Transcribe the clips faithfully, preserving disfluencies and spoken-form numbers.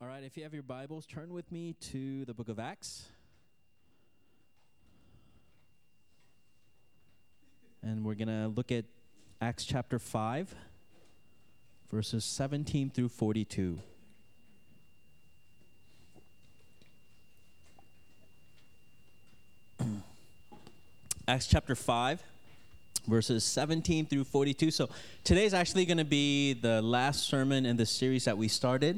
All right, if you have your Bibles, turn with me to the book of Acts. And we're going to look at Acts chapter five, verses seventeen through forty-two. Acts chapter five, verses seventeen through forty-two. So today's actually going to be the last sermon in the series that we started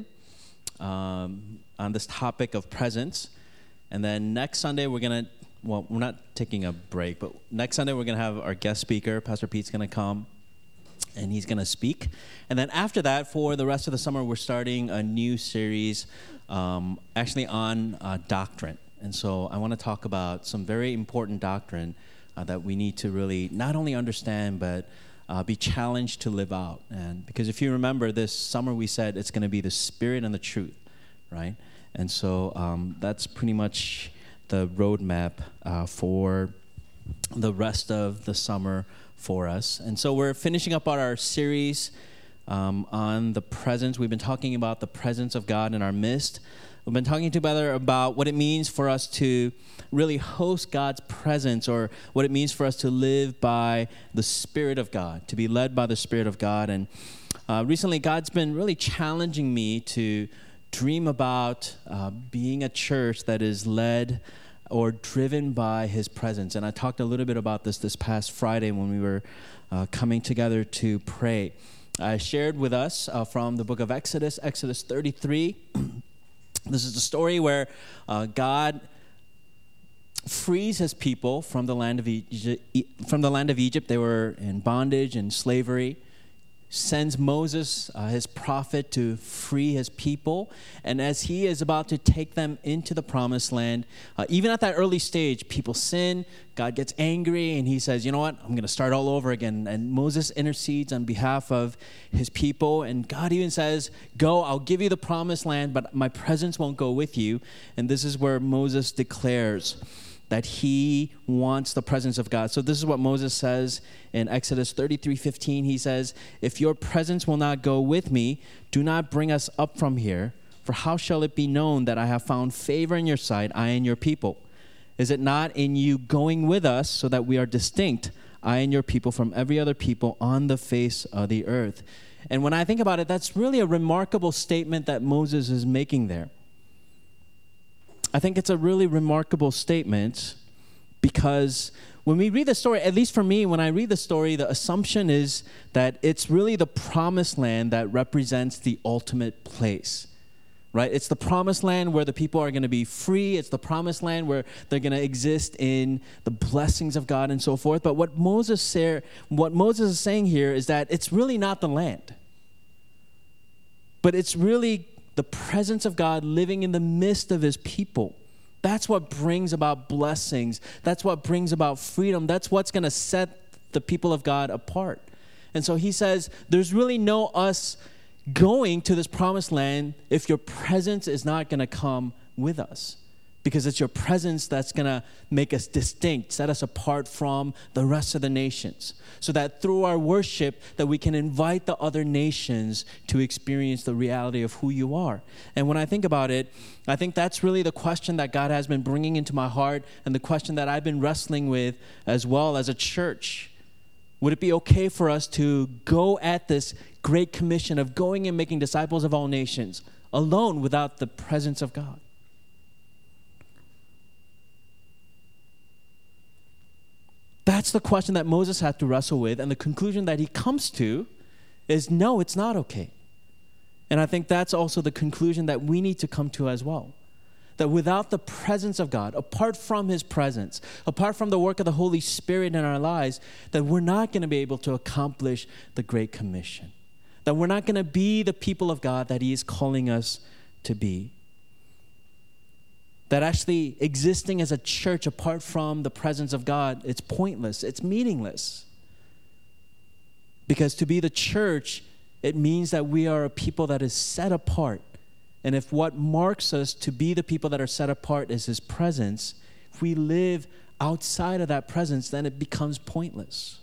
um, on this topic of presence. And then next Sunday, we're going to, well, we're not taking a break, but next Sunday, we're going to have our guest speaker, Pastor Pete's going to come, and he's going to speak. And then after that, for the rest of the summer, we're starting a new series um, actually on uh, doctrine. And so I want to talk about some very important doctrine uh, that we need to really not only understand, but uh, be challenged to live out. And because if you remember, this summer we said it's going to be the Spirit and the truth, right? And so um, that's pretty much the roadmap uh, for the rest of the summer for us. And so we're finishing up our series um, on the presence. We've been talking about the presence of God in our midst. We've been talking together about what it means for us to really host God's presence, or what it means for us to live by the Spirit of God, to be led by the Spirit of God. And uh, recently, God's been really challenging me to dream about uh, being a church that is led or driven by His presence. And I talked a little bit about this this past Friday when we were uh, coming together to pray. I shared with us uh, from the book of Exodus, Exodus thirty-three. This is the story where uh, God frees His people from the land of Egypt. From the land of Egypt, they were in bondage and slavery. Sends Moses, uh, his prophet, to free his people. And as he is about to take them into the promised land, uh, even at that early stage, people sin. God gets angry, and he says, you know what, I'm going to start all over again. And Moses intercedes on behalf of his people. And God even says, go, I'll give you the promised land, but my presence won't go with you. And this is where Moses declares that he wants the presence of God. So this is what Moses says in Exodus thirty-three fifteen. He says, if your presence will not go with me, do not bring us up from here. For how shall it be known that I have found favor in your sight, I and your people? Is it not in you going with us so that we are distinct, I and your people, from every other people on the face of the earth? And when I think about it, that's really a remarkable statement that Moses is making there. I think it's a really remarkable statement because when we read the story, at least for me, when I read the story, the assumption is that it's really the promised land that represents the ultimate place, right? It's the promised land where the people are going to be free. It's the promised land where they're going to exist in the blessings of God and so forth. But what Moses say, what Moses is saying here is that it's really not the land, but it's really the presence of God living in the midst of His people. That's what brings about blessings. That's what brings about freedom. That's what's going to set the people of God apart. And so he says, there's really no us going to this promised land if your presence is not going to come with us. Because it's your presence that's going to make us distinct, set us apart from the rest of the nations. So that through our worship, that we can invite the other nations to experience the reality of who you are. And when I think about it, I think that's really the question that God has been bringing into my heart, and the question that I've been wrestling with as well as a church. Would it be okay for us to go at this great commission of going and making disciples of all nations alone without the presence of God? That's the question that Moses had to wrestle with, and the conclusion that he comes to is no, it's not okay. And I think that's also the conclusion that we need to come to as well. That without the presence of God, apart from His presence, apart from the work of the Holy Spirit in our lives, that we're not going to be able to accomplish the Great Commission. That we're not going to be the people of God that He is calling us to be. That actually existing as a church apart from the presence of God, it's pointless, it's meaningless. Because to be the church, it means that we are a people that is set apart. And if what marks us to be the people that are set apart is His presence, if we live outside of that presence, then it becomes pointless.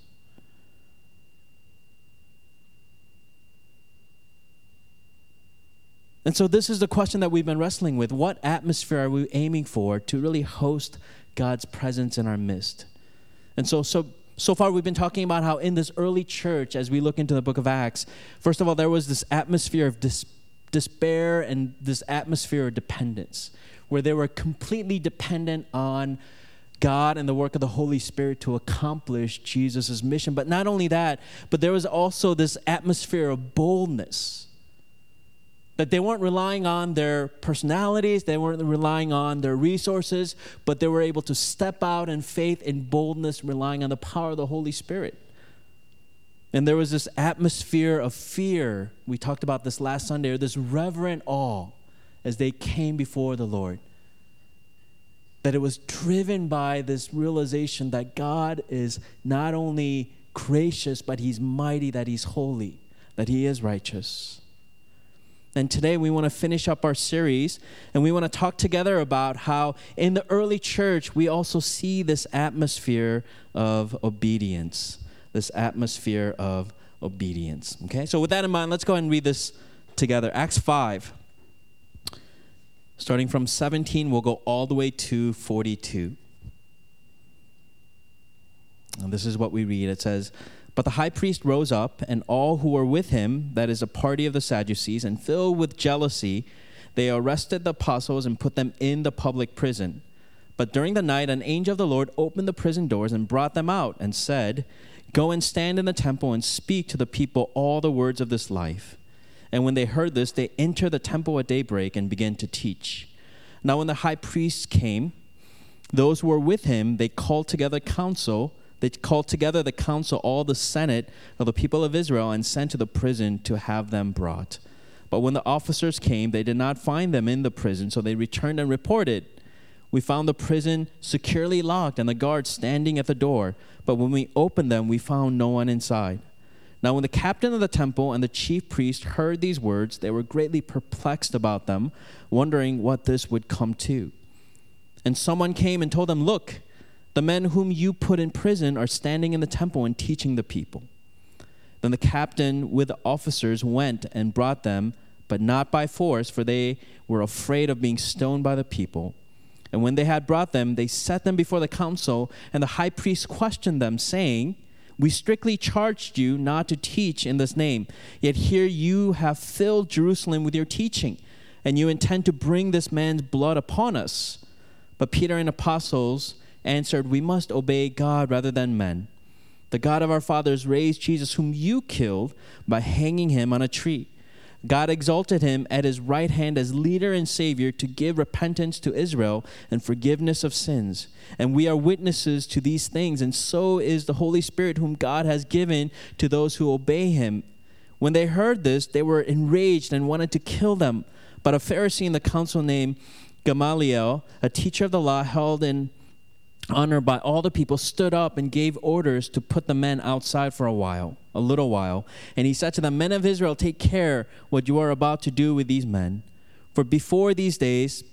And so this is the question that we've been wrestling with. What atmosphere are we aiming for to really host God's presence in our midst? And so, so, so far we've been talking about how in this early church, as we look into the book of Acts, first of all, there was this atmosphere of dis- despair and this atmosphere of dependence, where they were completely dependent on God and the work of the Holy Spirit to accomplish Jesus' mission. But not only that, but there was also this atmosphere of boldness, that they weren't relying on their personalities, they weren't relying on their resources, but they were able to step out in faith and boldness, relying on the power of the Holy Spirit. And there was this atmosphere of fear. We talked about this last Sunday, or this reverent awe as they came before the Lord. That it was driven by this realization that God is not only gracious, but He's mighty, that He's holy, that He is righteous. And today we want to finish up our series, and we want to talk together about how in the early church we also see this atmosphere of obedience, this atmosphere of obedience. Okay, so with that in mind, let's go ahead and read this together. Acts five, starting from seventeen, we'll go all the way to forty-two. And this is what we read. It says, "But the high priest rose up, and all who were with him, that is a party of the Sadducees, and filled with jealousy, they arrested the apostles and put them in the public prison. But during the night, an angel of the Lord opened the prison doors and brought them out and said, 'Go and stand in the temple and speak to the people all the words of this life.' And when they heard this, they entered the temple at daybreak and began to teach. Now when the high priest came, those who were with him, they called together council, They called together the council, all the senate of the people of Israel, and sent to the prison to have them brought. But when the officers came, they did not find them in the prison, so they returned and reported, 'We found the prison securely locked and the guards standing at the door. But when we opened them, we found no one inside.' Now when the captain of the temple and the chief priest heard these words, they were greatly perplexed about them, wondering what this would come to. And someone came and told them, 'Look, the men whom you put in prison are standing in the temple and teaching the people.' Then the captain with the officers went and brought them, but not by force, for they were afraid of being stoned by the people. And when they had brought them, they set them before the council, and the high priest questioned them, saying, 'We strictly charged you not to teach in this name, yet here you have filled Jerusalem with your teaching, and you intend to bring this man's blood upon us.' But Peter and apostles answered, 'We must obey God rather than men. The God of our fathers raised Jesus, whom you killed, by hanging him on a tree. God exalted him at his right hand as leader and savior to give repentance to Israel and forgiveness of sins. And we are witnesses to these things, and so is the Holy Spirit, whom God has given to those who obey him.' When they heard this, they were enraged and wanted to kill them. But a Pharisee in the council named Gamaliel, a teacher of the law held in honor by all the people, stood up and gave orders to put the men outside for a while, a little while. And he said to the men of Israel, 'Take care what you are about to do with these men. For before these days,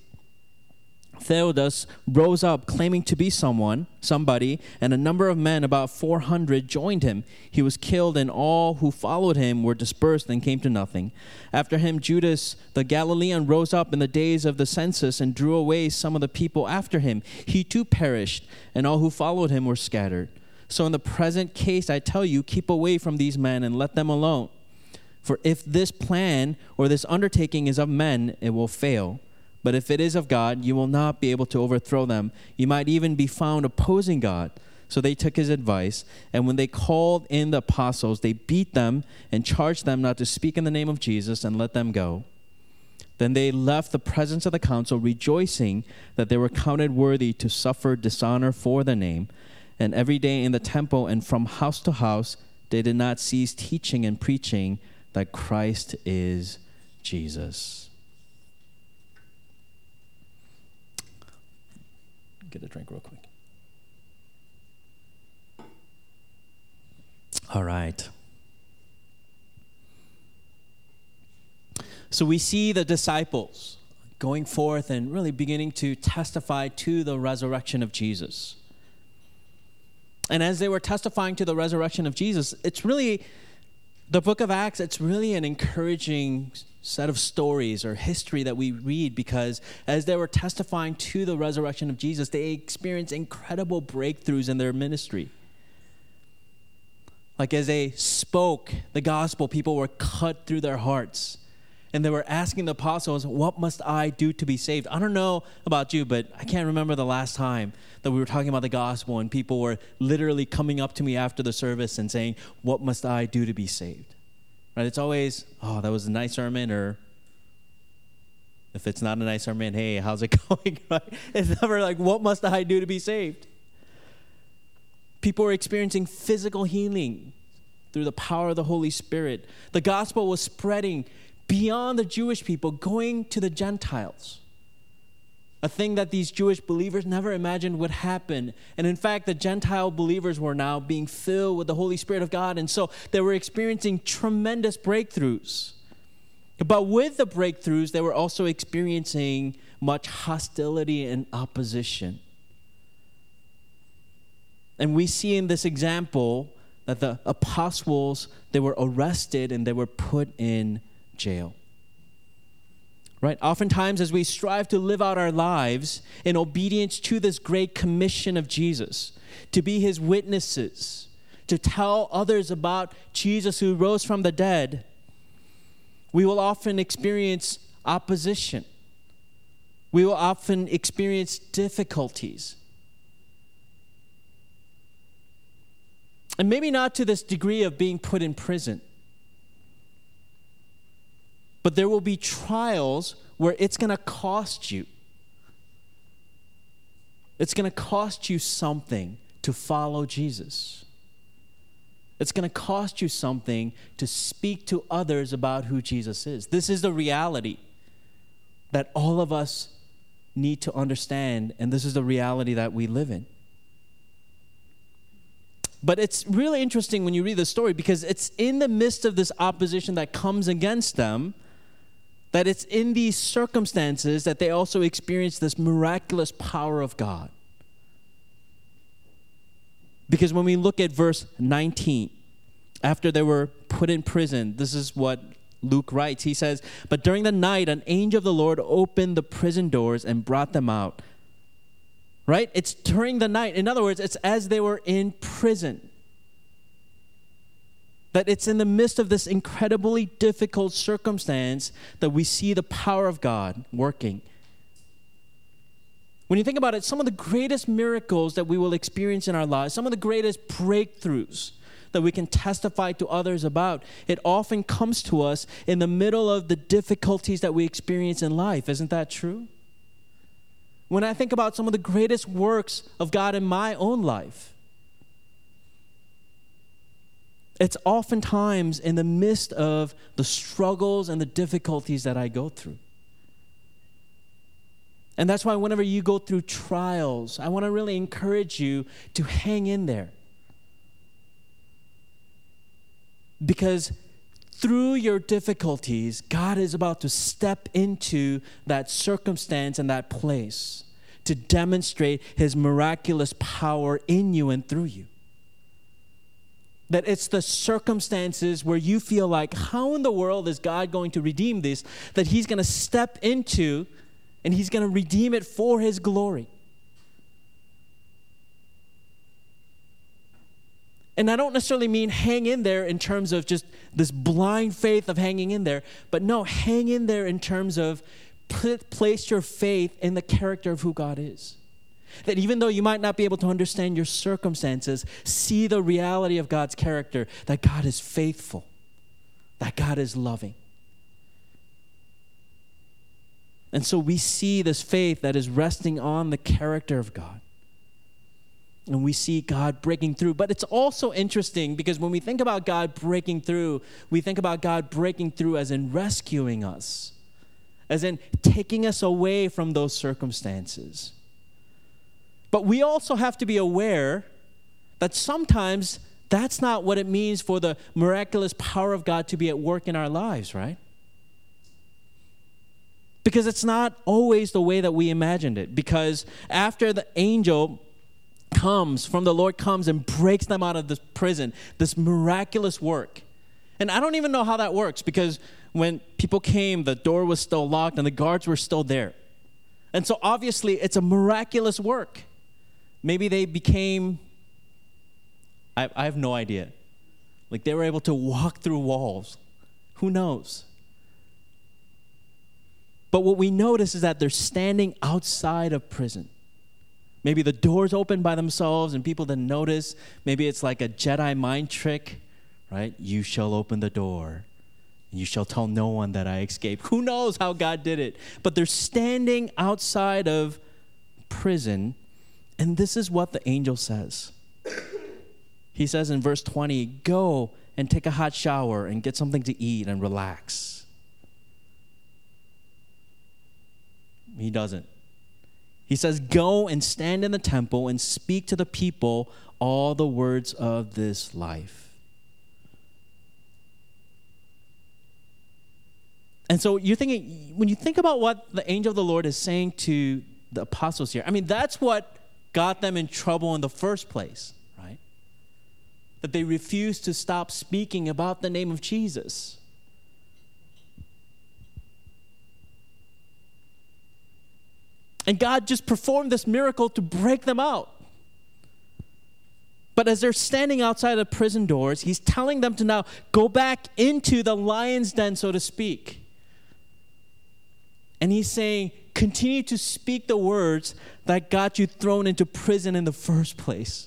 Theudas rose up claiming to be someone, somebody, and a number of men, about four hundred, joined him. He was killed, and all who followed him were dispersed and came to nothing. After him, Judas the Galilean rose up in the days of the census and drew away some of the people after him. He too perished, and all who followed him were scattered. So in the present case, I tell you, keep away from these men and let them alone. For if this plan or this undertaking is of men, it will fail. But if it is of God, you will not be able to overthrow them. You might even be found opposing God.' So they took his advice, and when they called in the apostles, they beat them and charged them not to speak in the name of Jesus, and let them go. Then they left the presence of the council, rejoicing that they were counted worthy to suffer dishonor for the name. And every day in the temple and from house to house, they did not cease teaching and preaching that Christ is Jesus." Get a drink real quick. All right. So we see the disciples going forth and really beginning to testify to the resurrection of Jesus. And as they were testifying to the resurrection of Jesus, it's really the book of Acts, it's really an encouraging set of stories or history that we read, because as they were testifying to the resurrection of Jesus, they experienced incredible breakthroughs in their ministry. Like as they spoke the gospel, people were cut through their hearts. And they were asking the apostles, what must I do to be saved? I don't know about you, but I can't remember the last time that we were talking about the gospel and people were literally coming up to me after the service and saying, what must I do to be saved? Right? It's always, oh, that was a nice sermon, or if it's not a nice sermon, hey, how's it going? Right? It's never like, what must I do to be saved? People were experiencing physical healing through the power of the Holy Spirit. The gospel was spreading beyond the Jewish people, going to the Gentiles. A thing that these Jewish believers never imagined would happen. And in fact, the Gentile believers were now being filled with the Holy Spirit of God. And so they were experiencing tremendous breakthroughs. But with the breakthroughs, they were also experiencing much hostility and opposition. And we see in this example that the apostles, they were arrested and they were put in jail. Right? Oftentimes, as we strive to live out our lives in obedience to this great commission of Jesus, to be his witnesses, to tell others about Jesus who rose from the dead, we will often experience opposition. We will often experience difficulties. And maybe not to this degree of being put in prison. But there will be trials where it's going to cost you. It's going to cost you something to follow Jesus. It's going to cost you something to speak to others about who Jesus is. This is the reality that all of us need to understand, and this is the reality that we live in. But it's really interesting when you read the story, because it's in the midst of this opposition that comes against them, that it's in these circumstances that they also experience this miraculous power of God. Because when we look at verse nineteen, after they were put in prison, this is what Luke writes. He says, "But during the night, an angel of the Lord opened the prison doors and brought them out." Right? It's during the night. In other words, it's as they were in prison. That it's in the midst of this incredibly difficult circumstance that we see the power of God working. When you think about it, some of the greatest miracles that we will experience in our lives, some of the greatest breakthroughs that we can testify to others about, it often comes to us in the middle of the difficulties that we experience in life. Isn't that true? When I think about some of the greatest works of God in my own life, it's oftentimes in the midst of the struggles and the difficulties that I go through. And that's why whenever you go through trials, I want to really encourage you to hang in there. Because through your difficulties, God is about to step into that circumstance and that place to demonstrate his miraculous power in you and through you. That it's the circumstances where you feel like, how in the world is God going to redeem this? That he's going to step into and he's going to redeem it for his glory. And I don't necessarily mean hang in there in terms of just this blind faith of hanging in there, but no, hang in there in terms of put, place your faith in the character of who God is. That even though you might not be able to understand your circumstances, see the reality of God's character, that God is faithful, that God is loving. And so we see this faith that is resting on the character of God. And we see God breaking through. But it's also interesting because when we think about God breaking through, we think about God breaking through as in rescuing us, as in taking us away from those circumstances. But we also have to be aware that sometimes that's not what it means for the miraculous power of God to be at work in our lives, right? Because it's not always the way that we imagined it. Because after the angel comes, from the Lord comes and breaks them out of this prison, this miraculous work, And I don't even know how that works, because when people came, the door was still locked and the guards were still there. And so obviously it's a miraculous work. Maybe they became, I, I have no idea. Like they were able to walk through walls. Who knows? But what we notice is that they're standing outside of prison. Maybe the doors open by themselves and people didn't notice. Maybe it's like a Jedi mind trick, right? You shall open the door. You shall tell no one that I escaped. Who knows how God did it? But they're standing outside of prison, and this is what the angel says. He says in verse twenty, go and take a hot shower and get something to eat and relax. He doesn't. He says, go and stand in the temple and speak to the people all the words of this life. And so you're thinking, when you think about what the angel of the Lord is saying to the apostles here, I mean, that's what got them in trouble in the first place, right? That they refused to stop speaking about the name of Jesus. And God just performed this miracle to break them out. But as they're standing outside the prison doors, he's telling them to now go back into the lion's den, so to speak. And he's saying, continue to speak the words that got you thrown into prison in the first place.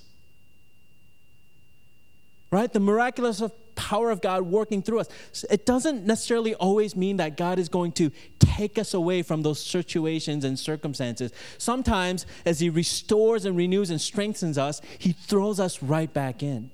Right? The miraculous power of God working through us. It doesn't necessarily always mean that God is going to take us away from those situations and circumstances. Sometimes, as he restores and renews and strengthens us, he throws us right back in.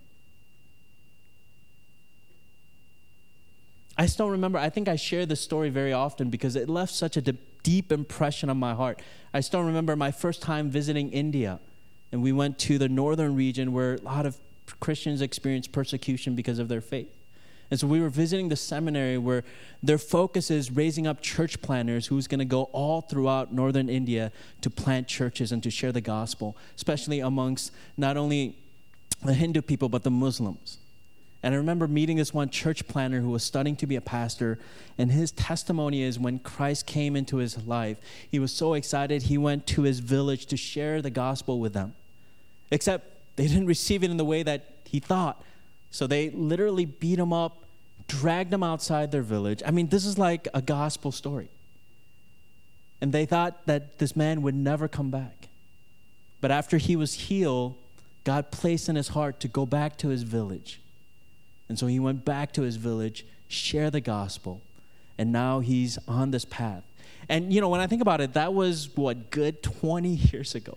I still remember, I think I share this story very often because it left such a deep impression on my heart. I still remember my first time visiting India, and we went to the northern region where a lot of Christians experienced persecution because of their faith. And so we were visiting the seminary where their focus is raising up church planters who's going to go all throughout northern India to plant churches and to share the gospel, especially amongst not only the Hindu people, but the Muslims. And I remember meeting this one church planter who was studying to be a pastor, and his testimony is when Christ came into his life, he was so excited he went to his village to share the gospel with them. Except they didn't receive it in the way that he thought. So they literally beat him up, dragged him outside their village. I mean, this is like a gospel story. And they thought that this man would never come back. But after he was healed, God placed in his heart to go back to his village. And so he went back to his village, shared the gospel, and now he's on this path. And, you know, when I think about it, that was, what, good twenty years ago.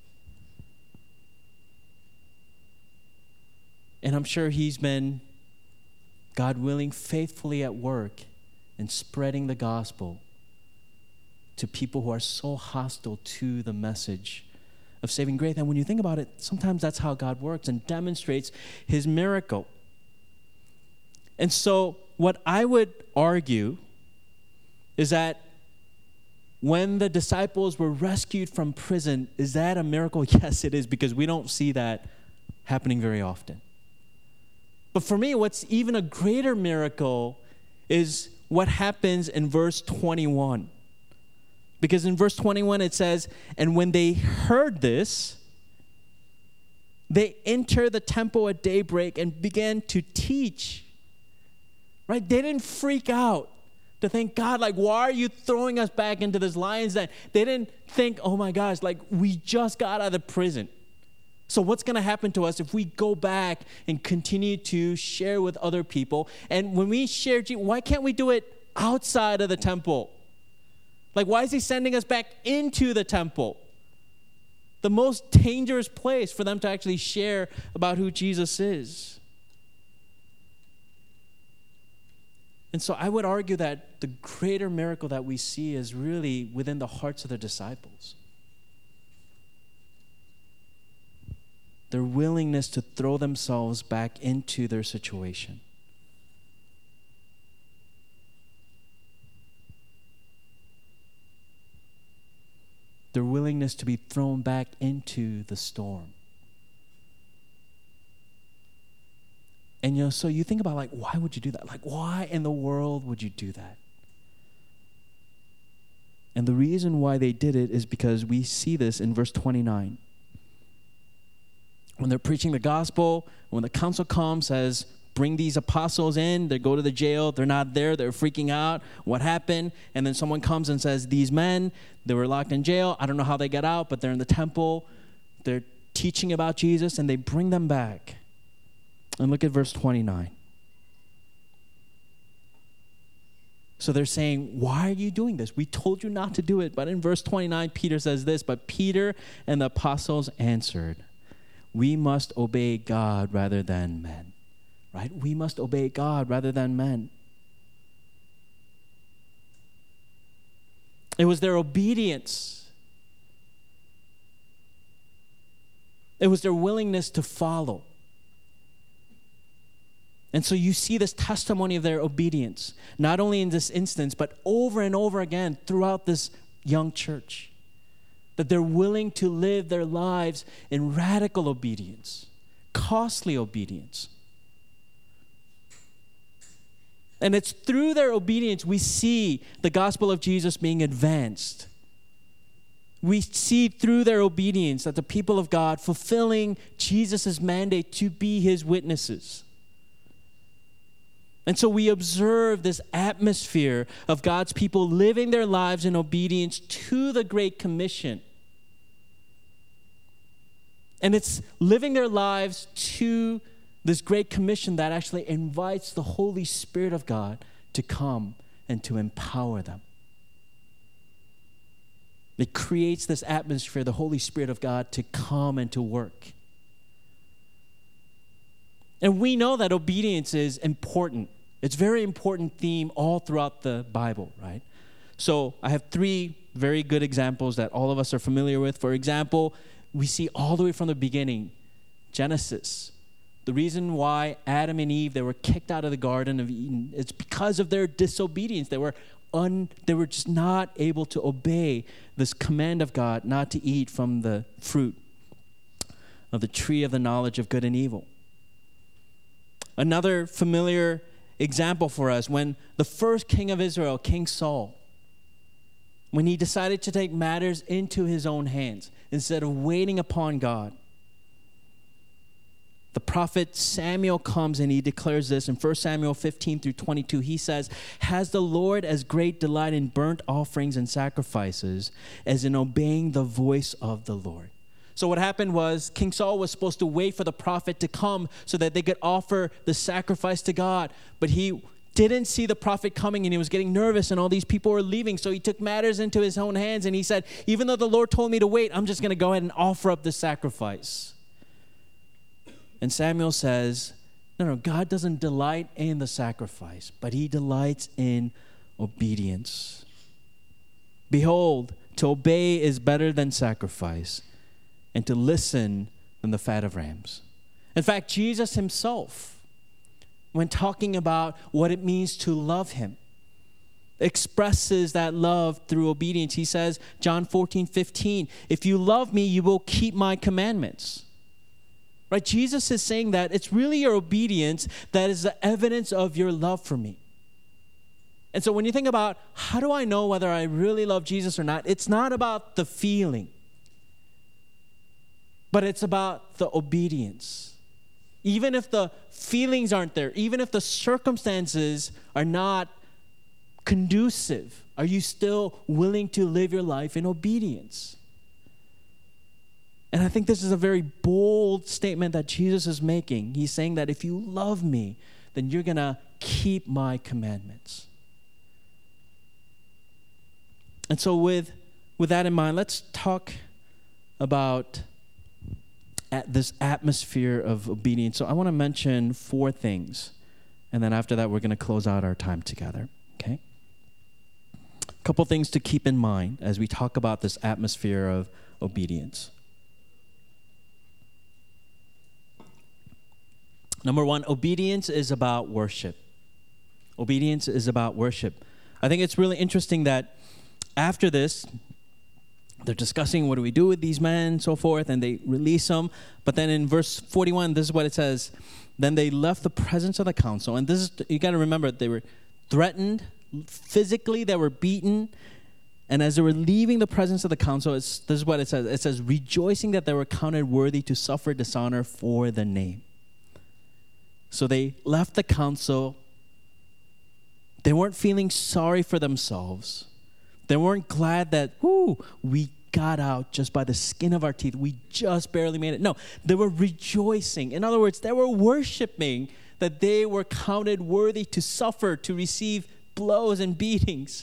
And I'm sure he's been, God willing, faithfully at work in spreading the gospel to people who are so hostile to the message of saving grace. And when you think about it, sometimes that's how God works and demonstrates his miracle. And so what I would argue is that when the disciples were rescued from prison, is that a miracle? Yes, it is, because we don't see that happening very often. But for me, what's even a greater miracle is what happens in verse twenty-one. Because in verse twenty-one it says, and when they heard this, they entered the temple at daybreak and began to teach. Right? They didn't freak out to think, God, like, why are you throwing us back into this lion's den? They didn't think, oh my gosh, like, we just got out of prison. So what's going to happen to us if we go back and continue to share with other people? And when we share, why can't we do it outside of the temple? Like, why is he sending us back into the temple? The most dangerous place for them to actually share about who Jesus is. And so I would argue that the greater miracle that we see is really within the hearts of the disciples. Their willingness to throw themselves back into their situation. Their willingness to be thrown back into the storm. And you know, so you think about like, why would you do that? Like, why in the world would you do that? And the reason why they did it is because we see this in verse twenty-nine. When they're preaching the gospel, when the council comes, says, bring these apostles in, they go to the jail, they're not there, they're freaking out, what happened? And then someone comes and says, these men, they were locked in jail, I don't know how they got out, but they're in the temple, they're teaching about Jesus, and they bring them back. And look at verse twenty-nine. So they're saying, why are you doing this? We told you not to do it. But in verse twenty-nine, Peter says this, but Peter and the apostles answered, we must obey God rather than men. Right? We must obey God rather than men. It was their obedience. It was their willingness to follow. And so you see this testimony of their obedience, not only in this instance, but over and over again throughout this young church, that they're willing to live their lives in radical obedience, costly obedience. And it's through their obedience we see the gospel of Jesus being advanced. We see through their obedience that the people of God fulfilling Jesus' mandate to be his witnesses. And so we observe this atmosphere of God's people living their lives in obedience to the Great Commission. And it's living their lives to this Great Commission that actually invites the Holy Spirit of God to come and to empower them. It creates this atmosphere, the Holy Spirit of God, to come and to work. And we know that obedience is important. It's a very important theme all throughout the Bible, right? So I have three very good examples that all of us are familiar with. For example, we see all the way from the beginning, Genesis. The reason why Adam and Eve, they were kicked out of the Garden of Eden, is because of their disobedience. They were un, they were just not able to obey this command of God not to eat from the fruit of the tree of the knowledge of good and evil. Another familiar example for us, when the first king of Israel, King Saul, when he decided to take matters into his own hands instead of waiting upon God, the prophet Samuel comes and he declares this in First Samuel fifteen through twenty-two. He says, has the Lord as great delight in burnt offerings and sacrifices as in obeying the voice of the Lord? So what happened was King Saul was supposed to wait for the prophet to come so that they could offer the sacrifice to God. But he didn't see the prophet coming and he was getting nervous and all these people were leaving. So he took matters into his own hands and he said, even though the Lord told me to wait, I'm just going to go ahead and offer up the sacrifice. And Samuel says, no, no, God doesn't delight in the sacrifice, but he delights in obedience. Behold, to obey is better than sacrifice, and to listen than the fat of rams. In fact, Jesus himself, when talking about what it means to love him, expresses that love through obedience. He says, John fourteen fifteen, if you love me, you will keep my commandments. Right? Jesus is saying that it's really your obedience that is the evidence of your love for me. And so when you think about how do I know whether I really love Jesus or not, it's not about the feeling, but it's about the obedience. Even if the feelings aren't there, even if the circumstances are not conducive, are you still willing to live your life in obedience? And I think this is a very bold statement that Jesus is making. He's saying that if you love me, then you're going to keep my commandments. And so with, with that in mind, let's talk about at this atmosphere of obedience. So I want to mention four things. And then after that, we're going to close out our time together. Okay? A couple things to keep in mind as we talk about this atmosphere of obedience. Number one, obedience is about worship. Obedience is about worship. I think it's really interesting that after this, they're discussing what do we do with these men and so forth, and they release them. But then in verse forty-one, this is what it says. Then they left the presence of the council. And this is, you got to remember, they were threatened physically, they were beaten. And as they were leaving the presence of the council, it's, this is what it says. It says, rejoicing that they were counted worthy to suffer dishonor for the name. So they left the council. They weren't feeling sorry for themselves. They weren't glad that, whoo, we got out just by the skin of our teeth. We just barely made it. No, they were rejoicing. In other words, they were worshiping that they were counted worthy to suffer, to receive blows and beatings.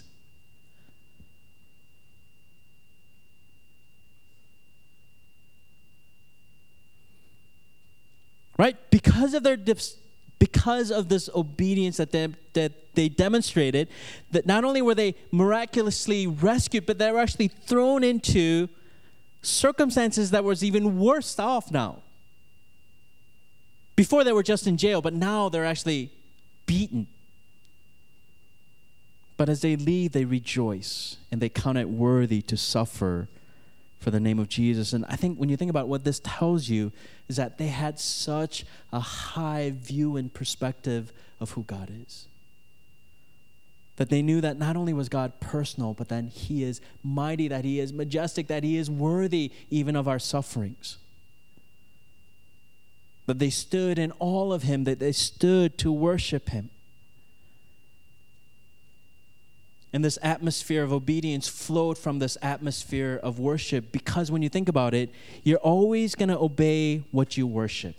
Right? Because of their because of this obedience that they, that they demonstrated, that not only were they miraculously rescued, but they were actually thrown into circumstances that was even worse off now. Before they were just in jail, but now they're actually beaten. But as they leave, they rejoice, and they count it worthy to suffer for the name of Jesus. And I think when you think about what this tells you is that they had such a high view and perspective of who God is. That they knew that not only was God personal, but then he is mighty, that he is majestic, that he is worthy even of our sufferings. That they stood in all of him, that they stood to worship him. And this atmosphere of obedience flowed from this atmosphere of worship, because when you think about it, you're always going to obey what you worship.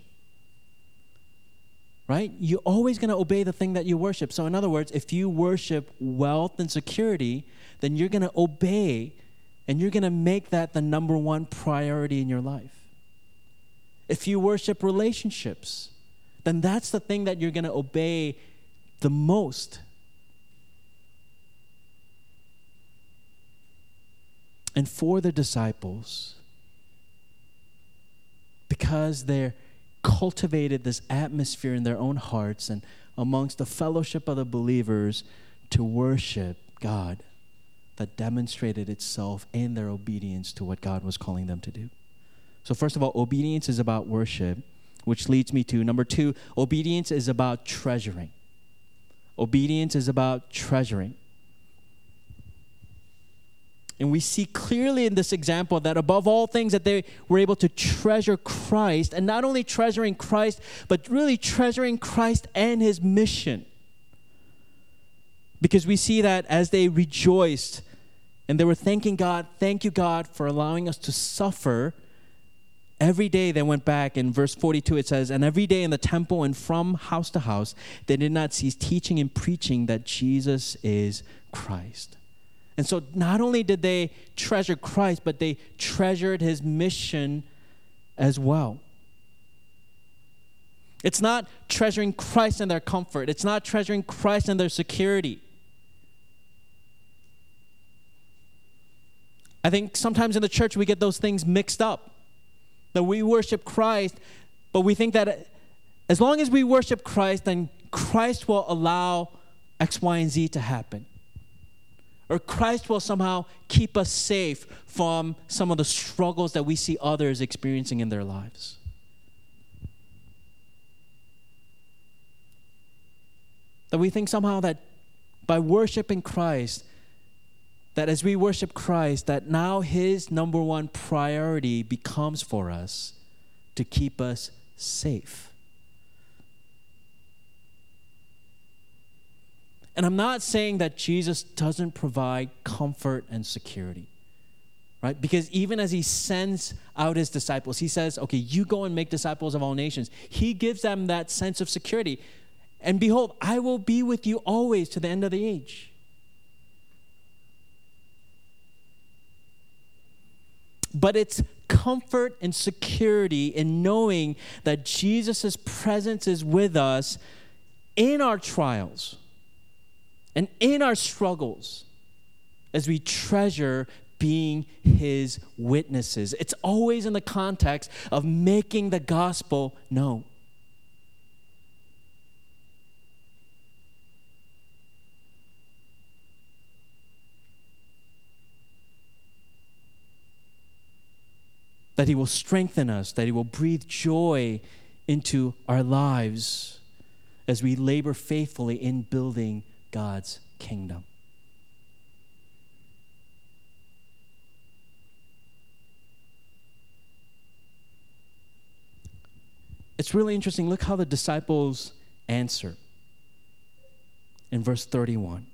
Right? You're always going to obey the thing that you worship. So in other words, if you worship wealth and security, then you're going to obey, and you're going to make that the number one priority in your life. If you worship relationships, then that's the thing that you're going to obey the most. And for the disciples, because they cultivated this atmosphere in their own hearts and amongst the fellowship of the believers to worship God, that demonstrated itself in their obedience to what God was calling them to do. So first of all, obedience is about worship, which leads me to number two, obedience is about treasuring. Obedience is about treasuring. And we see clearly in this example that above all things that they were able to treasure Christ, and not only treasuring Christ, but really treasuring Christ and his mission. Because we see that as they rejoiced and they were thanking God, thank you, God, for allowing us to suffer. Every day they went back. In verse forty-two it says, and every day in the temple and from house to house, they did not cease teaching and preaching that Jesus is Christ. And so not only did they treasure Christ, but they treasured his mission as well. It's not treasuring Christ in their comfort. It's not treasuring Christ in their security. I think sometimes in the church we get those things mixed up. That we worship Christ, but we think that as long as we worship Christ, then Christ will allow X, Y, and Z to happen. Or Christ will somehow keep us safe from some of the struggles that we see others experiencing in their lives. That we think somehow that by worshiping Christ, that as we worship Christ, that now his number one priority becomes for us to keep us safe. And I'm not saying that Jesus doesn't provide comfort and security, right? Because even as he sends out his disciples, he says, okay, you go and make disciples of all nations. He gives them that sense of security. And behold, I will be with you always to the end of the age. But it's comfort and security in knowing that Jesus' presence is with us in our trials and in our struggles as we treasure being his witnesses. It's always in the context of making the gospel known. that he will strengthen us, that he will breathe joy into our lives as we labor faithfully in building God's kingdom. It's really interesting. Look how the disciples answer in verse thirty-one.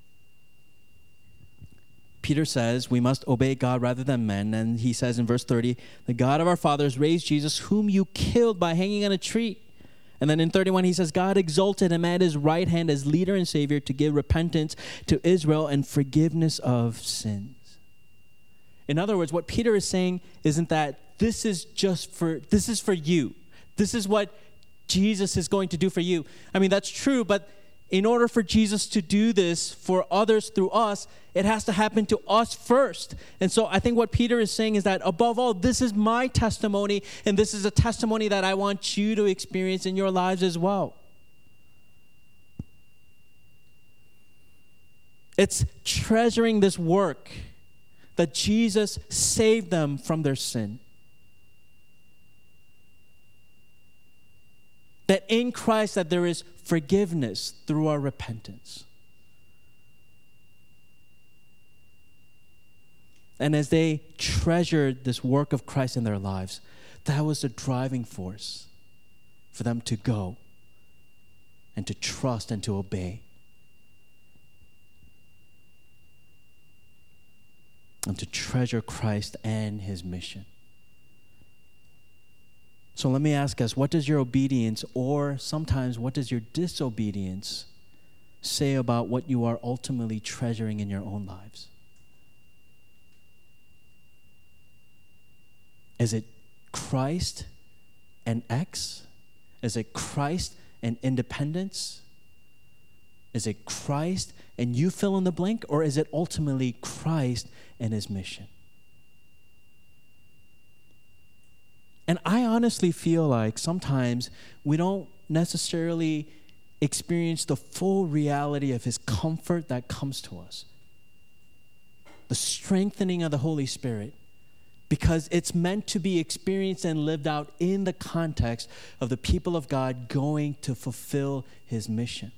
Peter says we must obey God rather than men. And he says in verse thirty, the God of our fathers raised Jesus, whom you killed by hanging on a tree. And then in thirty-one, he says, God exalted him at his right hand as leader and savior to give repentance to Israel and forgiveness of sins. In other words, what Peter is saying isn't that this is just for, this is for you. This is what Jesus is going to do for you. I mean, that's true, but in order for Jesus to do this for others through us, it has to happen to us first. And so I think what Peter is saying is that above all, this is my testimony, and this is a testimony that I want you to experience in your lives as well. It's treasuring this work that Jesus saved them from their sin. That in Christ that there is forgiveness through our repentance. And as they treasured this work of Christ in their lives, that was the driving force for them to go and to trust and to obey. And to treasure Christ and his mission. So let me ask us, what does your obedience, or sometimes what does your disobedience say about what you are ultimately treasuring in your own lives? Is it Christ and X? Is it Christ and independence? Is it Christ and you fill in the blank? Or is it ultimately Christ and his mission? And I honestly feel like sometimes we don't necessarily experience the full reality of his comfort that comes to us. The strengthening of the Holy Spirit, because it's meant to be experienced and lived out in the context of the people of God going to fulfill his mission.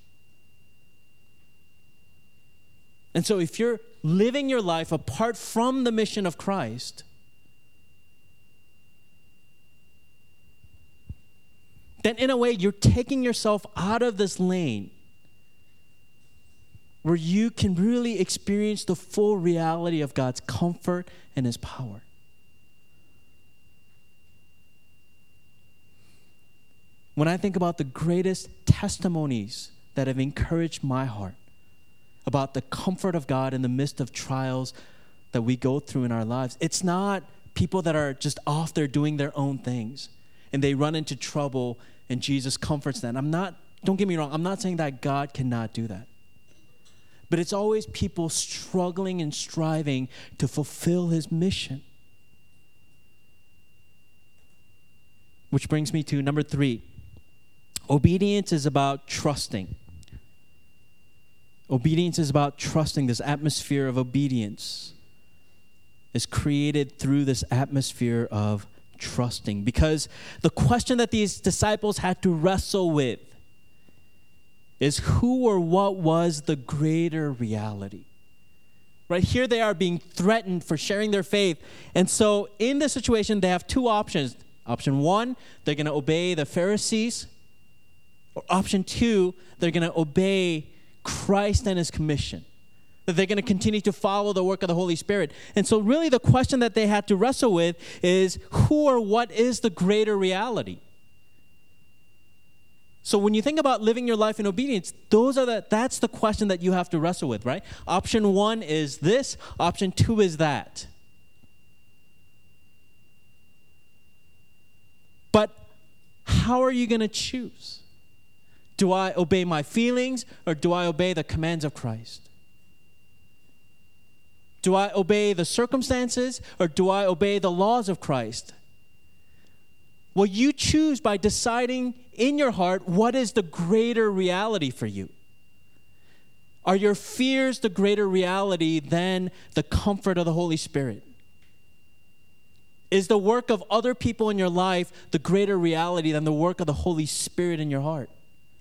And so if you're living your life apart from the mission of Christ, then in a way you're taking yourself out of this lane where you can really experience the full reality of God's comfort and his power. When I think about the greatest testimonies that have encouraged my heart about the comfort of God in the midst of trials that we go through in our lives, it's not people that are just off there doing their own things and they run into trouble and Jesus comforts them. I'm not, don't get me wrong, I'm not saying that God cannot do that. But it's always people struggling and striving to fulfill his mission. Which brings me to number three. Obedience is about trusting. Obedience is about trusting. This atmosphere of obedience is created through this atmosphere of trusting. Because the question that these disciples had to wrestle with is who or what was the greater reality? Right here they are being threatened for sharing their faith. And so in this situation, they have two options. Option one, they're going to obey the Pharisees. Or option two, they're going to obey Christ and his commission. That they're going to continue to follow the work of the Holy Spirit. And so really the question that they had to wrestle with is who or what is the greater reality? So when you think about living your life in obedience, those are the, that's the question that you have to wrestle with, right? Option one is this. Option two is that. But how are you going to choose? Do I obey my feelings or do I obey the commands of Christ? Do I obey the circumstances or do I obey the laws of Christ? Well, you choose by deciding in your heart what is the greater reality for you. Are your fears the greater reality than the comfort of the Holy Spirit? Is the work of other people in your life the greater reality than the work of the Holy Spirit in your heart?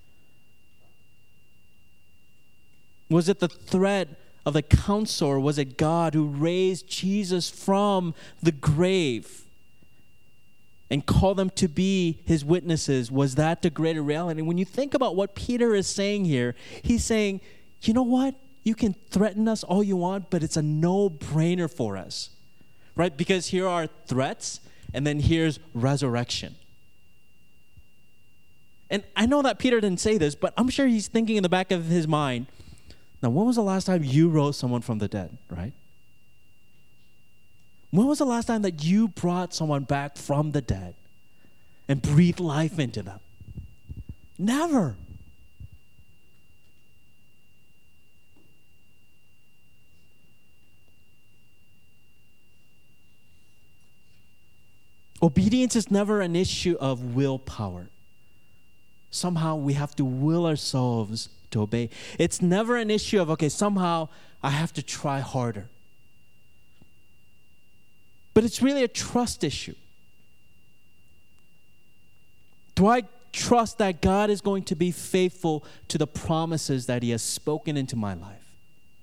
Was it the threat of the counsel, or was it God who raised Jesus from the grave and called them to be his witnesses? Was that the greater reality? When you think about what Peter is saying here, he's saying, you know what? You can threaten us all you want, but it's a no-brainer for us, right? Because here are threats, and then here's resurrection. And I know that Peter didn't say this, but I'm sure he's thinking in the back of his mind, now, when was the last time you rose someone from the dead, right? When was the last time that you brought someone back from the dead and breathed life into them? Never. Obedience is never an issue of willpower. Somehow we have to will ourselves to obey. It's never an issue of, okay, somehow I have to try harder. But it's really a trust issue. Do I trust that God is going to be faithful to the promises that he has spoken into my life?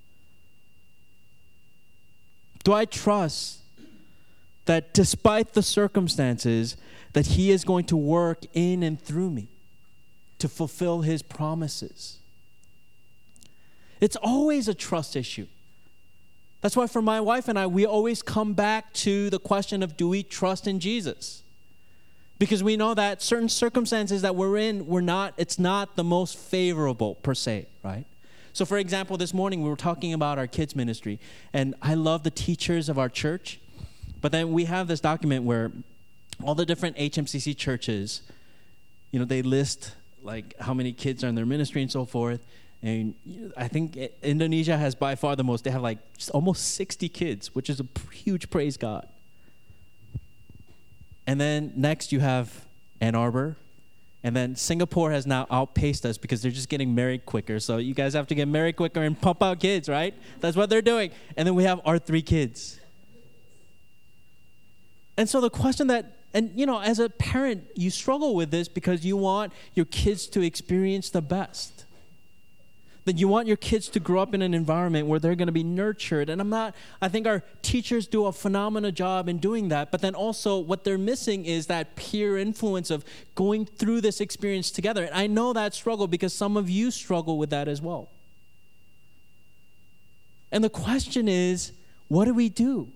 Do I trust that despite the circumstances, that he is going to work in and through me to fulfill his promises? It's always a trust issue. That's why for my wife and I, we always come back to the question of, do we trust in Jesus? Because we know that certain circumstances that we're in, we're not, it's not the most favorable per se, right? So for example, this morning we were talking about our kids ministry, and I love the teachers of our church, but then we have this document where all the different H M C C churches, you know, they list like how many kids are in their ministry and so forth. And I think Indonesia has by far the most. They have like almost sixty kids, which is a huge praise God. And then next you have Ann Arbor. And then Singapore has now outpaced us because they're just getting married quicker. So you guys have to get married quicker and pump out kids, right? That's what they're doing. And then we have our three kids. And so the question that, and you know, as a parent, you struggle with this because you want your kids to experience the best. That you want your kids to grow up in an environment where they're going to be nurtured. And I'm not, I think our teachers do a phenomenal job in doing that. But then also what they're missing is that peer influence of going through this experience together. And I know that struggle because some of you struggle with that as well. And the question is, what do we do?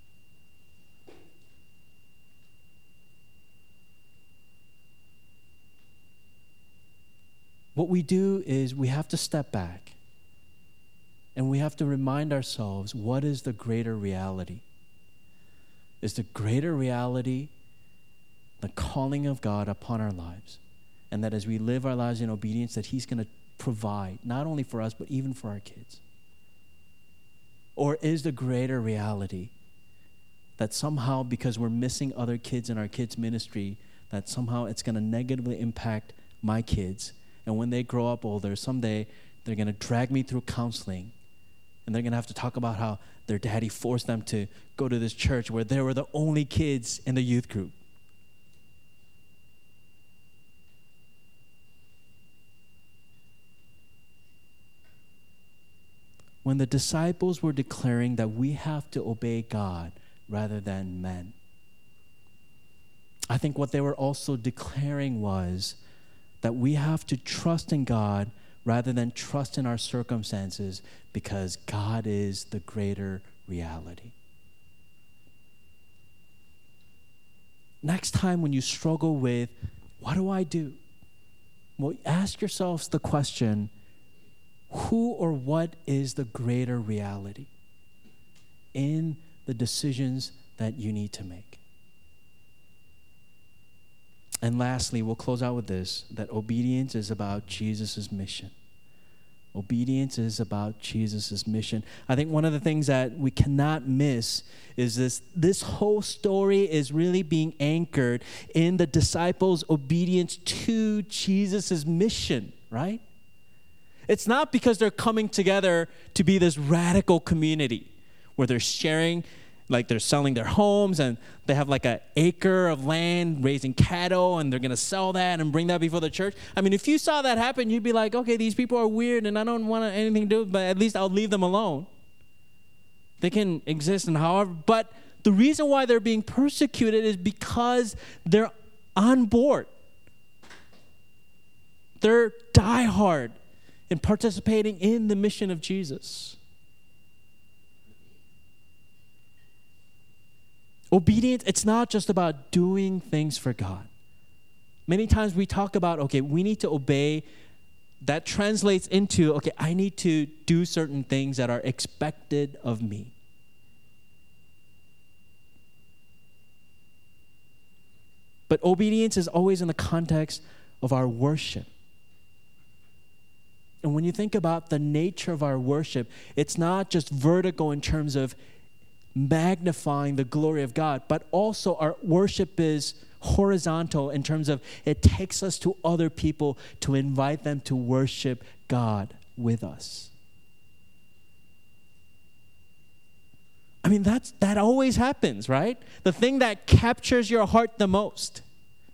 What we do is we have to step back and we have to remind ourselves, what is the greater reality? Is the greater reality the calling of God upon our lives? And that as we live our lives in obedience, that he's going to provide, not only for us, but even for our kids? Or is the greater reality that somehow because we're missing other kids in our kids' ministry, that somehow it's going to negatively impact my kids? And when they grow up older, someday they're going to drag me through counseling. And they're going to have to talk about how their daddy forced them to go to this church where they were the only kids in the youth group. When the disciples were declaring that we have to obey God rather than men, I think what they were also declaring was that we have to trust in God rather than trust in our circumstances because God is the greater reality. Next time when you struggle with, what do I do? Well, ask yourselves the question, who or what is the greater reality in the decisions that you need to make? And lastly, we'll close out with this, that obedience is about Jesus' mission. Obedience is about Jesus' mission. I think one of the things that we cannot miss is this, this whole story is really being anchored in the disciples' obedience to Jesus' mission, right? It's not because they're coming together to be this radical community where they're sharing like they're selling their homes and they have like an acre of land raising cattle and they're going to sell that and bring that before the church. I mean, if you saw that happen, you'd be like, okay, these people are weird and I don't want anything to do, but at least I'll leave them alone. They can exist and however, but the reason why they're being persecuted is because they're on board. They're diehard in participating in the mission of Jesus. Obedience, it's not just about doing things for God. Many times we talk about, okay, we need to obey. That translates into, okay, I need to do certain things that are expected of me. But obedience is always in the context of our worship. And when you think about the nature of our worship, it's not just vertical in terms of magnifying the glory of God, but also our worship is horizontal in terms of it takes us to other people to invite them to worship God with us. I mean, that's that always happens, right? The thing that captures your heart the most.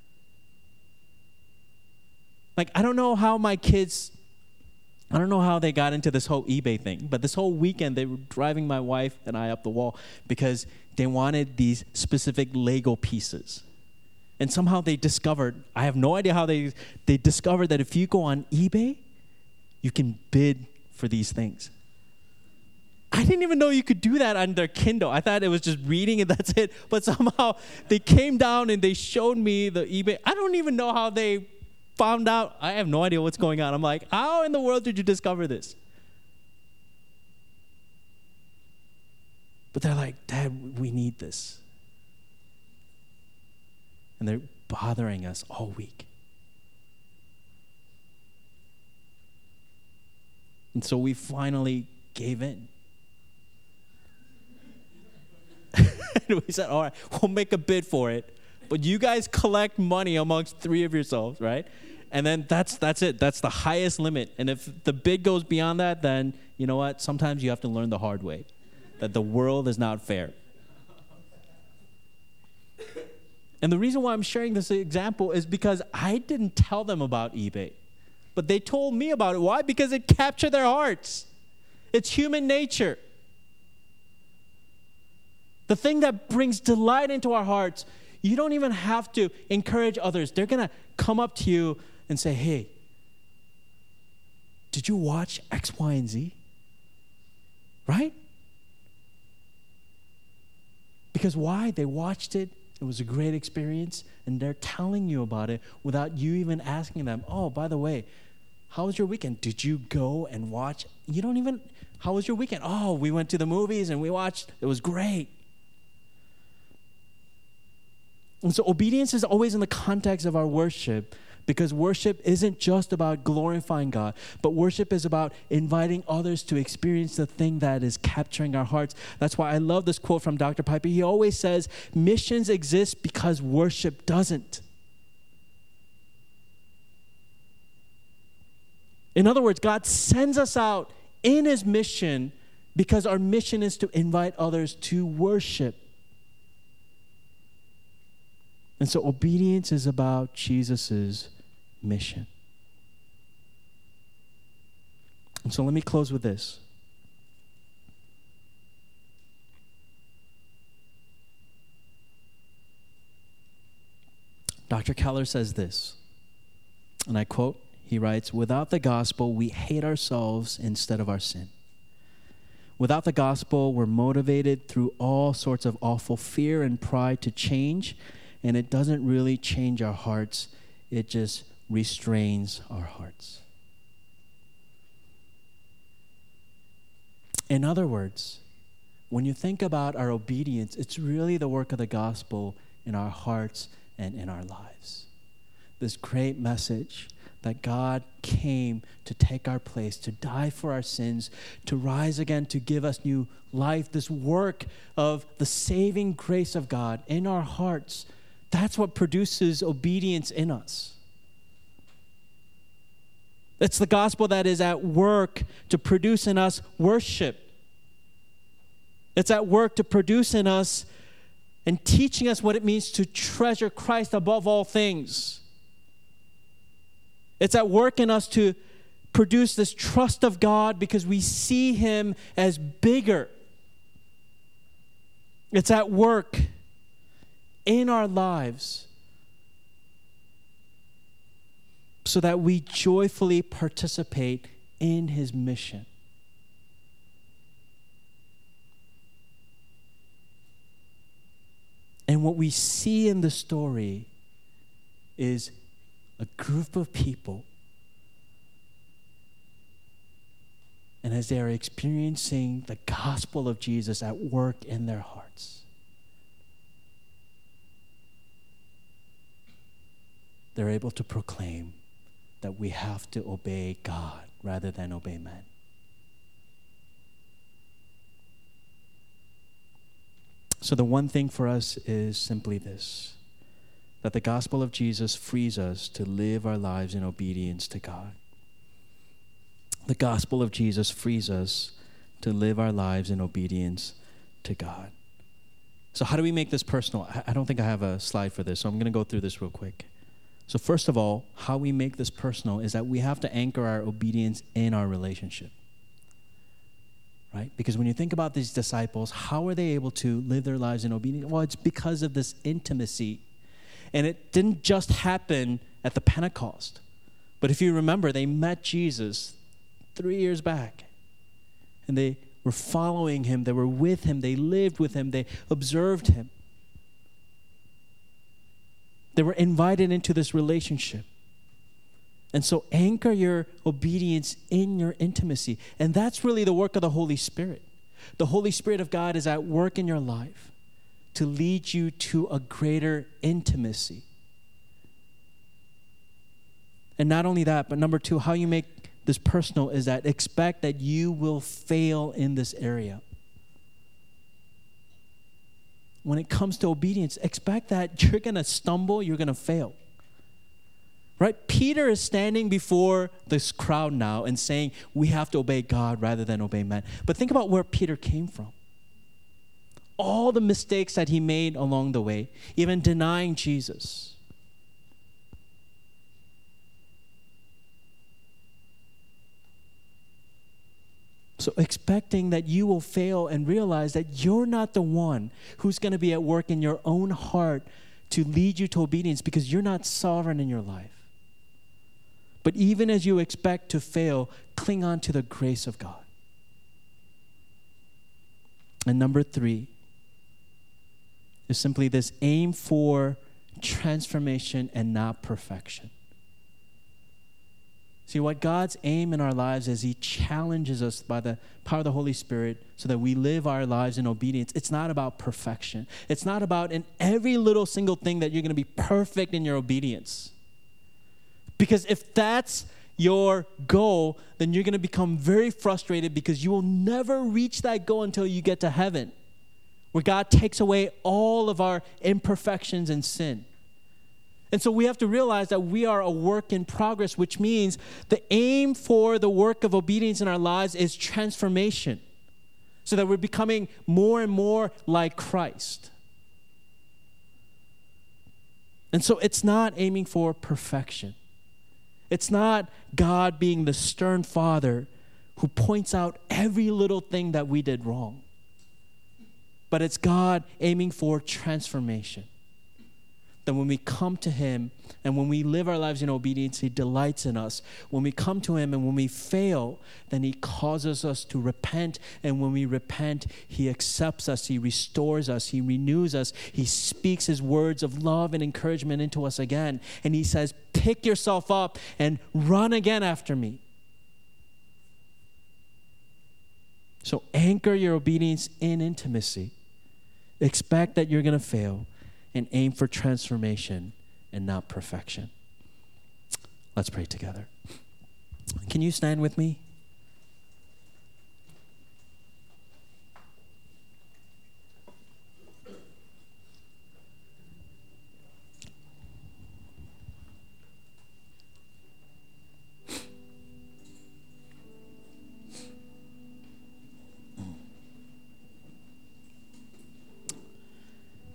Like, I don't know how my kids, I don't know how they got into this whole eBay thing, but this whole weekend they were driving my wife and I up the wall because they wanted these specific Lego pieces. And somehow they discovered, I have no idea how they, they discovered that if you go on eBay, you can bid for these things. I didn't even know you could do that on their Kindle. I thought it was just reading and that's it. But somehow they came down and they showed me the eBay. I don't even know how they found out. I have no idea what's going on. I'm like, how in the world did you discover this? But they're like, Dad, we need this. And they're bothering us all week. And so we finally gave in. And we said, all right, we'll make a bid for it. But you guys collect money amongst three of yourselves, right? And then that's that's it. That's the highest limit. And if the bid goes beyond that, then you know what? Sometimes you have to learn the hard way, that the world is not fair. And the reason why I'm sharing this example is because I didn't tell them about eBay, but they told me about it. Why? Because it captured their hearts. It's human nature. The thing that brings delight into our hearts, you don't even have to encourage others. They're going to come up to you and say, hey, did you watch X, Y, and Z? Right? Because why? They watched it. It was a great experience. And they're telling you about it without you even asking them, oh, by the way, how was your weekend? Did you go and watch? You don't even, how was your weekend? Oh, we went to the movies and we watched. It was great. And so obedience is always in the context of our worship, because worship isn't just about glorifying God, but worship is about inviting others to experience the thing that is capturing our hearts. That's why I love this quote from Doctor Piper. He always says, missions exist because worship doesn't. In other words, God sends us out in his mission because our mission is to invite others to worship. And so obedience is about Jesus' mission. And so let me close with this. Doctor Keller says this, and I quote, he writes, without the gospel, we hate ourselves instead of our sin. Without the gospel, we're motivated through all sorts of awful fear and pride to change, and it doesn't really change our hearts. It just restrains our hearts. In other words, when you think about our obedience, it's really the work of the gospel in our hearts and in our lives. This great message that God came to take our place, to die for our sins, to rise again, to give us new life, this work of the saving grace of God in our hearts, that's what produces obedience in us. It's the gospel that is at work to produce in us worship. It's at work to produce in us and teaching us what it means to treasure Christ above all things. It's at work in us to produce this trust of God because we see him as bigger. It's at work in our lives so that we joyfully participate in his mission. And what we see in the story is a group of people, and as they are experiencing the gospel of Jesus at work in their hearts, they're able to proclaim that we have to obey God rather than obey men. So the one thing for us is simply this, that the gospel of Jesus frees us to live our lives in obedience to God. The gospel of Jesus frees us to live our lives in obedience to God. So how do we make this personal? I don't think I have a slide for this, so I'm going to go through this real quick. So first of all, how we make this personal is that we have to anchor our obedience in our relationship. Right? Because when you think about these disciples, how are they able to live their lives in obedience? Well, it's because of this intimacy. And it didn't just happen at the Pentecost. But if you remember, they met Jesus three years back. And they were following him. They were with him. They lived with him. They observed him. They were invited into this relationship. And so anchor your obedience in your intimacy. And that's really the work of the Holy Spirit. The Holy Spirit of God is at work in your life to lead you to a greater intimacy. And not only that, but number two, how you make this personal is that expect that you will fail in this area. When it comes to obedience, expect that you're going to stumble, you're going to fail. Right? Peter is standing before this crowd now and saying, we have to obey God rather than obey men. But think about where Peter came from. All the mistakes that he made along the way, even denying Jesus. So expecting that you will fail and realize that you're not the one who's going to be at work in your own heart to lead you to obedience because you're not sovereign in your life. But even as you expect to fail, cling on to the grace of God. And number three is simply this: aim for transformation and not perfection. See, what God's aim in our lives is he challenges us by the power of the Holy Spirit so that we live our lives in obedience. It's not about perfection. It's not about in every little single thing that you're going to be perfect in your obedience. Because if that's your goal, then you're going to become very frustrated because you will never reach that goal until you get to heaven, where God takes away all of our imperfections and sin. And so we have to realize that we are a work in progress, which means the aim for the work of obedience in our lives is transformation, so that we're becoming more and more like Christ. And so it's not aiming for perfection. It's not God being the stern father who points out every little thing that we did wrong. But it's God aiming for transformation. That when we come to him and when we live our lives in obedience, he delights in us. When we come to him and when we fail, then he causes us to repent. And when we repent, he accepts us, he restores us, he renews us. He speaks his words of love and encouragement into us again. And he says, pick yourself up and run again after me. So anchor your obedience in intimacy. Expect that you're going to fail. And aim for transformation and not perfection. Let's pray together. Can you stand with me?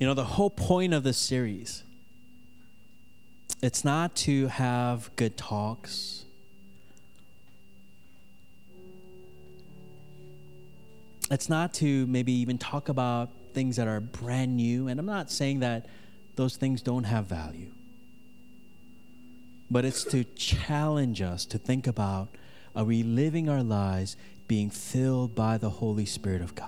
You know, the whole point of this series, it's not to have good talks. It's not to maybe even talk about things that are brand new. And I'm not saying that those things don't have value. But it's to challenge us to think about, are we living our lives being filled by the Holy Spirit of God?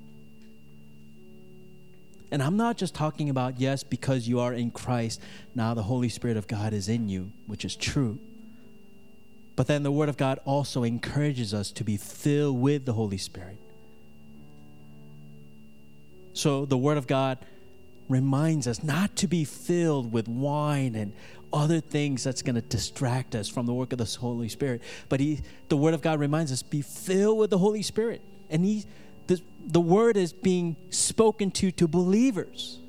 And I'm not just talking about, yes, because you are in Christ, now the Holy Spirit of God is in you, which is true. But then the Word of God also encourages us to be filled with the Holy Spirit. So the Word of God reminds us not to be filled with wine and other things that's going to distract us from the work of the Holy Spirit. But he, the Word of God reminds us, be filled with the Holy Spirit. And he, the, the Word is being spoken to to believers.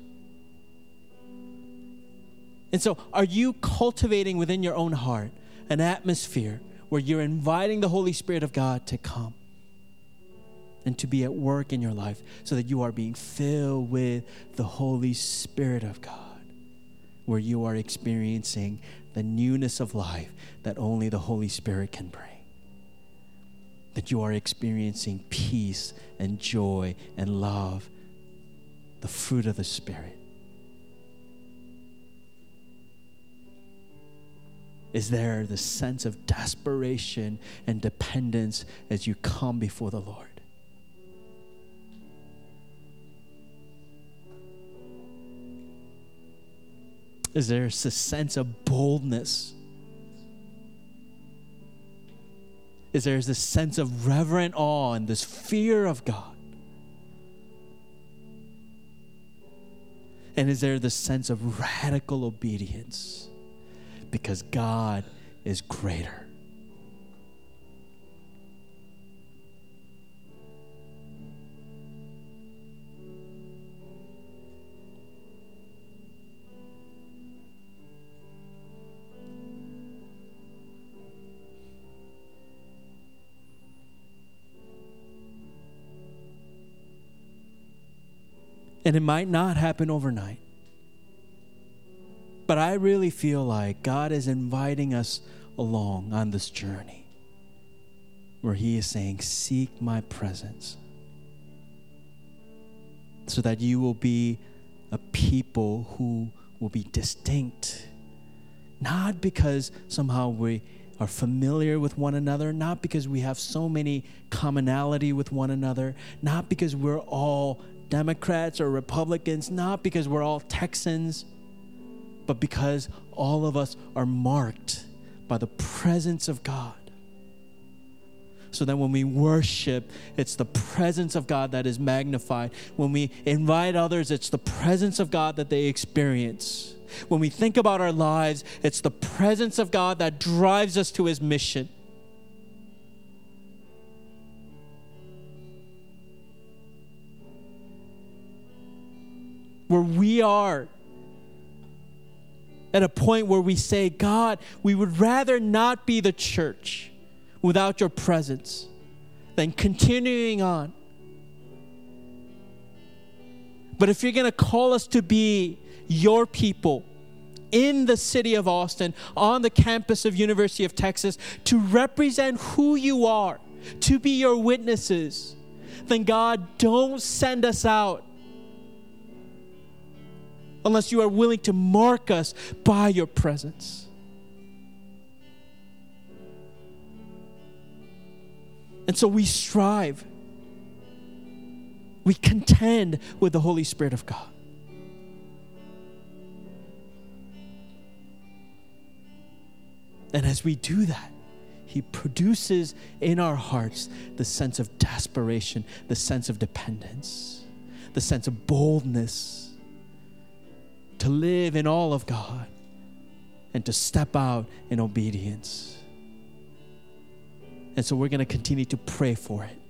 And so are you cultivating within your own heart an atmosphere where you're inviting the Holy Spirit of God to come and to be at work in your life so that you are being filled with the Holy Spirit of God, where you are experiencing the newness of life that only the Holy Spirit can bring? That you are experiencing peace and joy and love, the fruit of the Spirit. Is there the sense of desperation and dependence as you come before the Lord? Is there a sense of boldness? Is there this sense of reverent awe and this fear of God? And is there the sense of radical obedience? Because God is greater. And it might not happen overnight. But I really feel like God is inviting us along on this journey where He is saying, seek my presence, so that you will be a people who will be distinct. Not because somehow we are familiar with one another, not because we have so many commonality with one another, not because we're all Democrats or Republicans, not because we're all Texans, but because all of us are marked by the presence of God. So that when we worship, it's the presence of God that is magnified. When we invite others, it's the presence of God that they experience. When we think about our lives, it's the presence of God that drives us to His mission. Where we are at a point where we say, God, we would rather not be the church without your presence than continuing on. But if you're going to call us to be your people in the city of Austin, on the campus of University of Texas, to represent who you are, to be your witnesses, then God, don't send us out unless you are willing to mark us by your presence. And so we strive. We contend with the Holy Spirit of God. And as we do that, He produces in our hearts the sense of desperation, the sense of dependence, the sense of boldness, to live in all of God and to step out in obedience. And so we're going to continue to pray for it.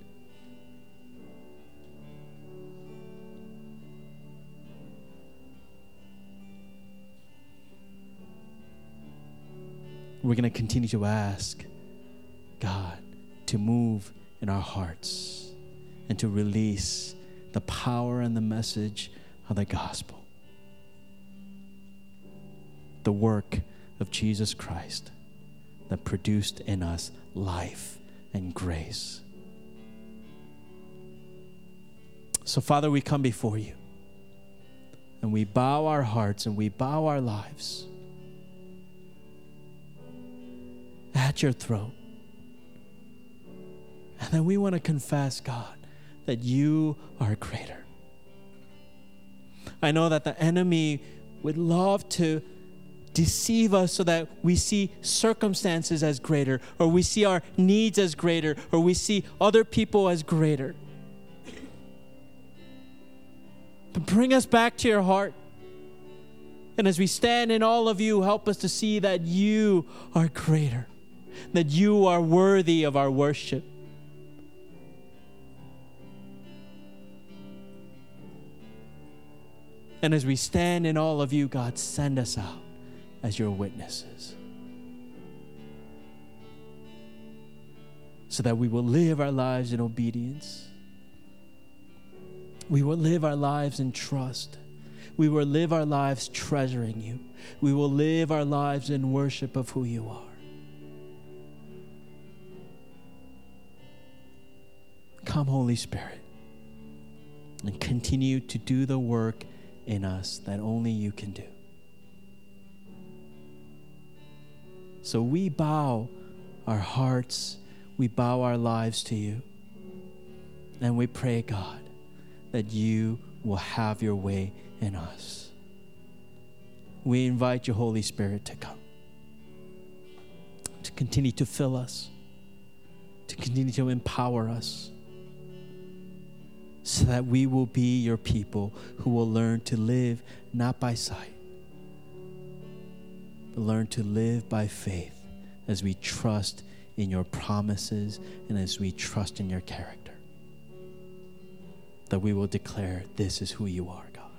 We're going to continue to ask God to move in our hearts and to release the power and the message of the gospel. the work of Jesus Christ that produced in us life and grace. So, Father, we come before you and we bow our hearts and we bow our lives at your throne. And then we want to confess, God, that you are greater. I know that the enemy would love to deceive us so that we see circumstances as greater, or we see our needs as greater, or we see other people as greater. But bring us back to your heart. And as we stand in all of you, help us to see that you are greater, that you are worthy of our worship. And as we stand in all of you, God, send us out as your witnesses, so that we will live our lives in obedience. We will live our lives in trust. We will live our lives treasuring you. We will live our lives in worship of who you are. Come, Holy Spirit, and continue to do the work in us that only you can do. So we bow our hearts, we bow our lives to you, and we pray, God, that you will have your way in us. We invite your Holy Spirit to come, to continue to fill us, to continue to empower us, so that we will be your people who will learn to live not by sight, but learn to live by faith as we trust in your promises and as we trust in your character. That we will declare, this is who you are, God.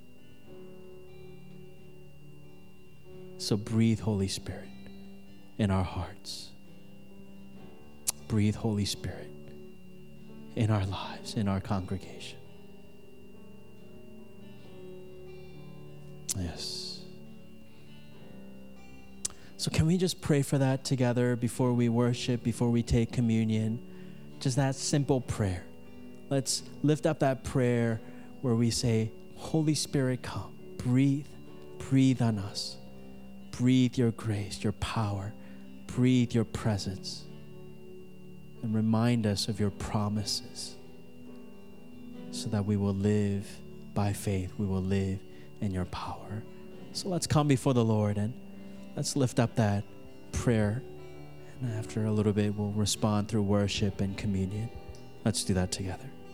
So breathe, Holy Spirit, in our hearts. Breathe, Holy Spirit, in our lives, in our congregation. Yes. So can we just pray for that together before we worship, before we take communion? Just that simple prayer. Let's lift up that prayer where we say, Holy Spirit, come, breathe, breathe on us. Breathe your grace, your power, breathe your presence. And remind us of your promises so that we will live by faith. We will live in your power. So let's come before the Lord and let's lift up that prayer. And after a little bit, we'll respond through worship and communion. Let's do that together.